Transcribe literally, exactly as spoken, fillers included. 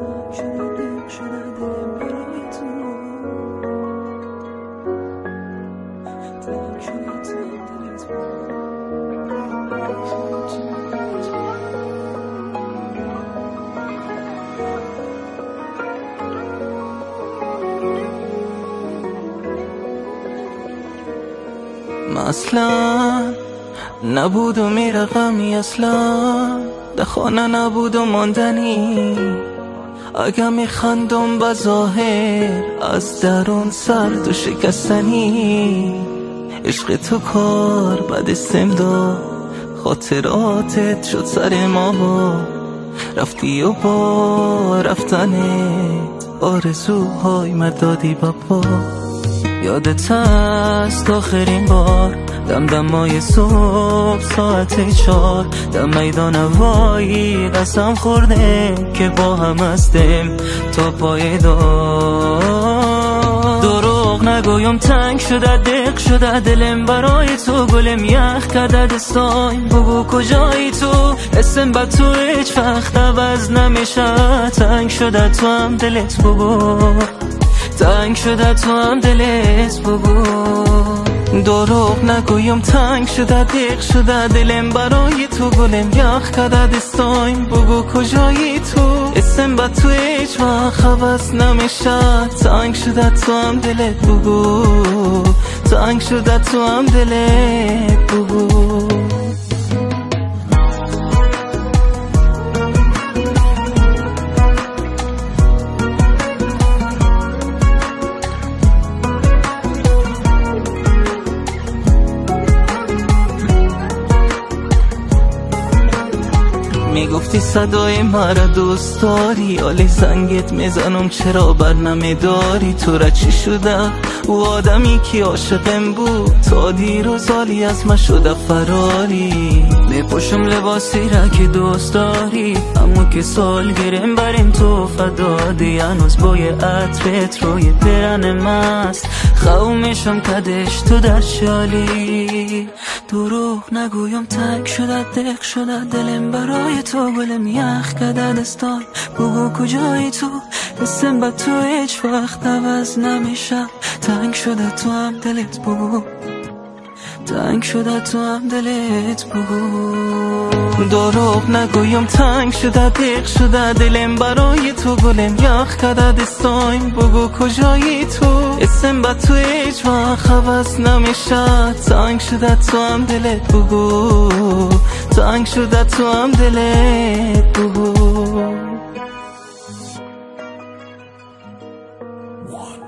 اصلا نبود و میره غمی، اصلا ده خانه نبود و ماندنی. اگه میخندم به ظاهر از درون سرد و شکستنی. عشق تو کار بد استم دا، خاطراتت شد سر ما با رفتی و با رفتنت آرزوهای مدادی بابا. یادت هست آخرین بار دمدمای صبح ساعت چار در میدان وایی قسم خورده که با هم هستیم تا پای دار. دروغ نگویم تنگ شده دق شده دلم برای تو، گلم یخ کرده دستایم بگو کجایی تو. اسم با تو هیچ وقت عوض نمیشه، تنگ شده تو هم دلت بگو، تنگ شده تو هم دلت بگو. دروغ نگویم تنگ شده دق شده دلم برای تو، گلم یخ کرده دستایم بگو کجایی تو. اسم با تو هیچ وقت عوض نمیشه، تنگ شده تو هم دلت بگو، تنگ شده تو هم دلت بگو. میگفتی صدای مرا دوست داری، حالی زنگت میزنم چرا بر نمیداری. تو را چی شده او آدمی که عاشقم بود تا دیر و زالی از ما شده فراری. میپوشم لباسی را که دوست داری، اما که سال گرم بریم تو فدادی. هنوز بوی عطرت روی پیرن ماست، خو میشم کدش تو در شالی. دروغ نگویم تنگ شده دق شده دلم برای تو، گلم یخ کرده دستان بگو کجایی تو. اسم با تو هیچ وقت عوض نمیشه، تنگ شده تو هم دلت بگو، تنگ شده تو هم دلت بگو. دروغ نگویم تنگ شده دق شده دلم برای تو، گلم یخ کرده دستایم بگو کجایی تو. اسم با تو هیچ وقت عوض نمیشه، تنگ شده تو هم دلت بگو، تنگ شده تو هم دلت بگو.